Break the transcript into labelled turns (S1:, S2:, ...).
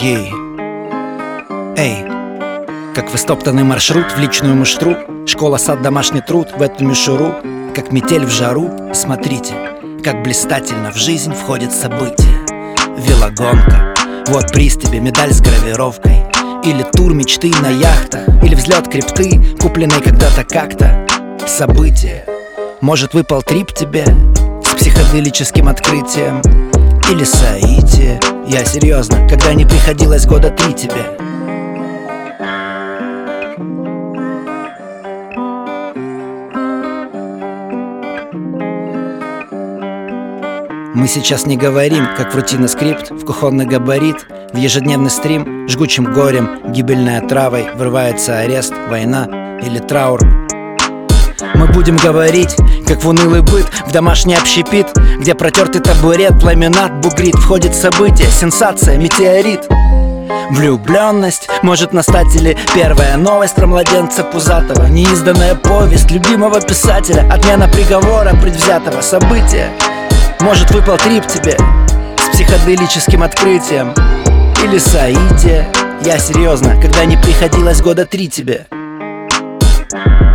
S1: Ей. Эй, как в истоптанный маршрут в личную муштру, школа, сад, домашний труд в эту мишуру, как метель в жару. Смотрите, как блистательно в жизнь входит событие. Велогонка, вот приз тебе, медаль с гравировкой. Или тур мечты на яхтах, или взлет крипты, купленной когда-то как-то. Событие. Может, выпал трип тебе с психоделическим открытием. Или соитие. Я серьезно, когда не приходилось года 3 тебе. Мы сейчас не говорим, как в рутиноскрипт, в кухонный габарит, в ежедневный стрим, жгучим горем, гибельной отравой врывается арест, война или траур. Мы будем говорить, как в унылый быт, в домашний общепит, где протертый табурет, ламинат, бугрит. Входит событие, сенсация, метеорит. Влюбленность может настать или первая новость про младенца пузатого, неизданная повесть любимого писателя, отмена приговора предвзятого. События. Может, выпал трип тебе с психоделическим открытием. Или соитие. Я серьезно, когда не приходилось года 3 тебе.